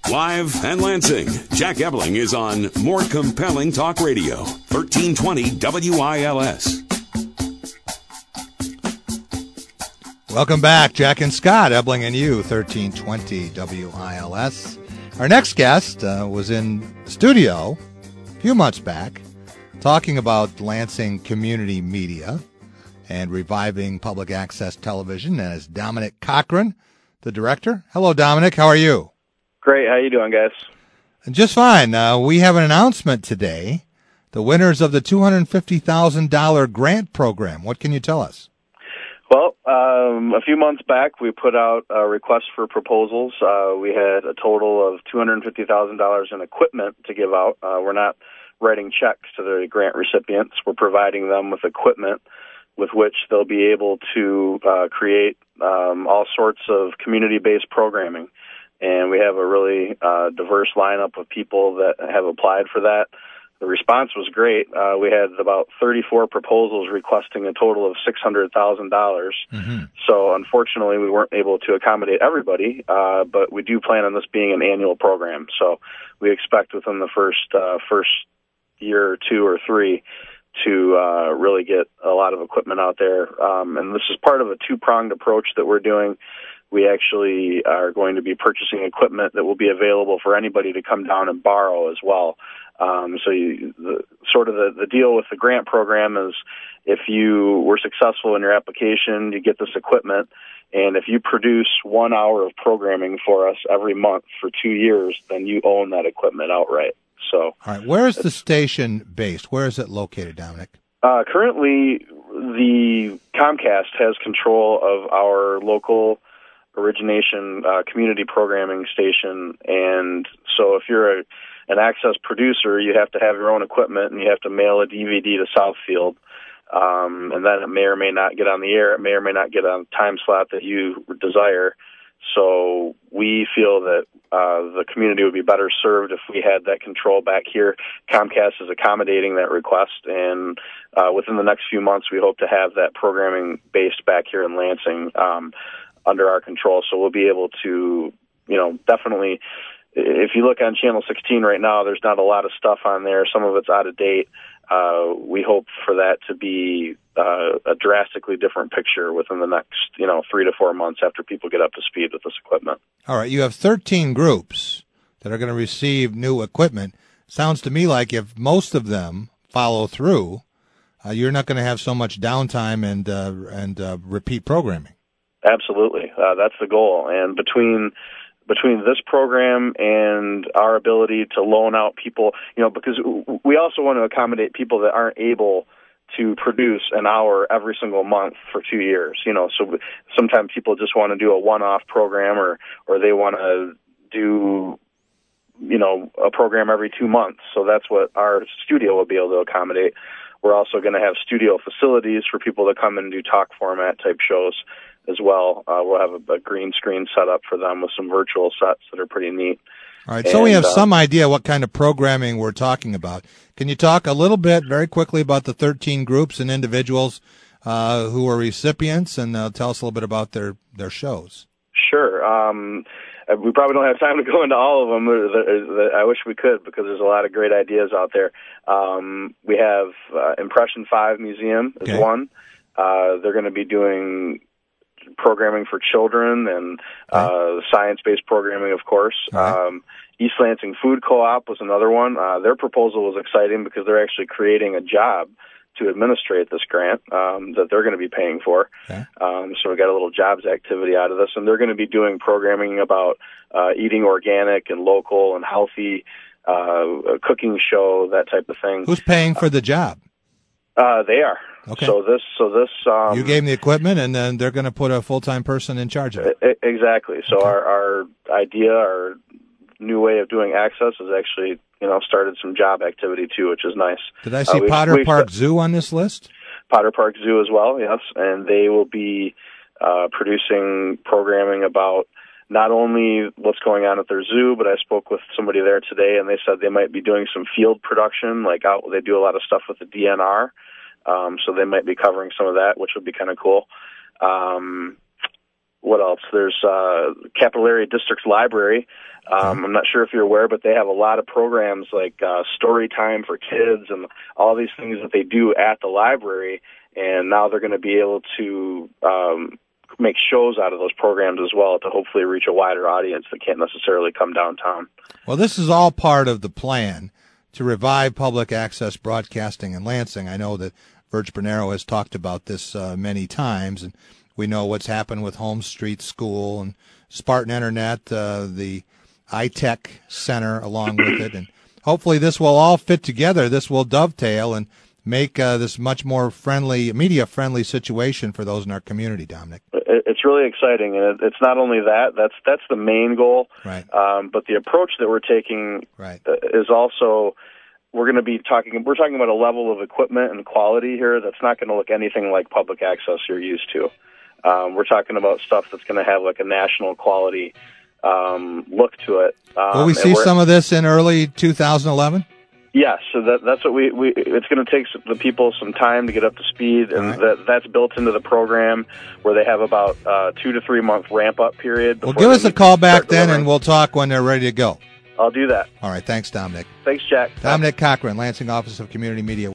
Live and Lansing, Jack Ebling is on More Compelling Talk Radio, 1320 WILS. Welcome back, Jack and Scott, Ebling and you, 1320 WILS. Our next guest was in studio a few months back talking about Lansing community media and reviving public access television, and is Dominic Cochran, the director. Hello, Dominic. How are you? Great. How you doing, guys? Just fine. We have an announcement today. The winners of the $250,000 grant program. What can you tell us? Well, a few months back, we put out a request for proposals. We had a total of $250,000 in equipment to give out. We're not writing checks to the grant recipients. We're providing them with equipment with which they'll be able to create all sorts of community-based programming. And we have a really diverse lineup of people that have applied for that. The response was great. We had about 34 proposals requesting a total of $600,000. Mm-hmm. So unfortunately, we weren't able to accommodate everybody, but we do plan on this being an annual program. So we expect within the first year or two or three to really get a lot of equipment out there. And this is part of a two-pronged approach that we're doing. We actually are going to be purchasing equipment that will be available for anybody to come down and borrow as well. So the deal with the grant program is if you were successful in your application, you get this equipment, and if you produce 1 hour of programming for us every month for 2 years, then you own that equipment outright. So, all right, where is the station based? Where is it located, Dominic? Currently, the Comcast has control of our local origination community programming station, and so if you're an access producer, you have to have your own equipment, and you have to mail a DVD to Southfield, and then it may or may not get on the air. It may or may not get on a time slot that you desire. So we feel that the community would be better served if we had that control back here. Comcast is accommodating that request, and within the next few months, we hope to have that programming based back here in Lansing under our control. So we'll be able to, definitely. If you look on Channel 16 right now, there's not a lot of stuff on there. Some of it's out of date. We hope for that to be a drastically different picture within the next, 3 to 4 months after people get up to speed with this equipment. All right, you have 13 groups that are going to receive new equipment. Sounds to me like if most of them follow through, you're not going to have so much downtime and repeat programming. Absolutely, that's the goal. And between this program and our ability to loan out people, because we also want to accommodate people that aren't able to produce an hour every single month for 2 years. So sometimes people just want to do a one-off program or they want to do, a program every 2 months. So that's what our studio will be able to accommodate. We're also going to have studio facilities for people to come and do talk format type shows as well. We'll have a green screen set up for them with some virtual sets that are pretty neat. All right, so we have some idea what kind of programming we're talking about. Can you talk a little bit, very quickly, about the 13 groups and individuals who are recipients, and tell us a little bit about their shows? Sure. We probably don't have time to go into all of them. I wish we could, because there's a lot of great ideas out there. We have Impression 5 Museum is one. They're going to be doing programming for children and science-based programming, of course. East Lansing Food Co-op was another one. Their proposal was exciting because they're actually creating a job to administrate this grant that they're going to be paying for. So we got a little jobs activity out of this, and they're going to be doing programming about eating organic and local and healthy, a cooking show, that type of thing. Who's paying for the job? They are. Okay. So this. You gave them the equipment, and then they're going to put a full-time person in charge of it. Exactly. So our idea, our new way of doing access is actually, started some job activity too, which is nice. Did I see Potter Park Zoo on this list? Potter Park Zoo as well, yes. And they will be producing programming about not only what's going on at their zoo, but I spoke with somebody there today, and they said they might be doing some field production, they do a lot of stuff with the DNR. So they might be covering some of that, which would be kind of cool. what else? There's Capital Area District's Library. I'm not sure if you're aware, but they have a lot of programs like story time for kids and all these things that they do at the library. And now they're going to be able to make shows out of those programs as well to hopefully reach a wider audience that can't necessarily come downtown. Well, this is all part of the plan to revive public access broadcasting in Lansing. I know that Virg Bernero has talked about this many times, and we know what's happened with Holmes Street School and Spartan Internet, the iTech Center along with it. And hopefully this will all fit together. This will dovetail and make this much more friendly, media-friendly situation for those in our community, Dominic. It's really exciting, and it's not only that. That's the main goal. Right. But the approach that we're taking right. Is also we're talking about a level of equipment and quality here that's not going to look anything like public access you're used to. We're talking about stuff that's going to have like a national quality look to it. Will we see some of this in early 2011? Yes, so that's what we it's going to take the people some time to get up to speed, and right. that's built into the program where they have about 2 to 3 month ramp up period. Well, give us a call back then, and we'll talk when they're ready to go. I'll do that. All right, thanks, Dominic. Thanks, Jack. Dominic Cochran, Lansing Office of Community Media.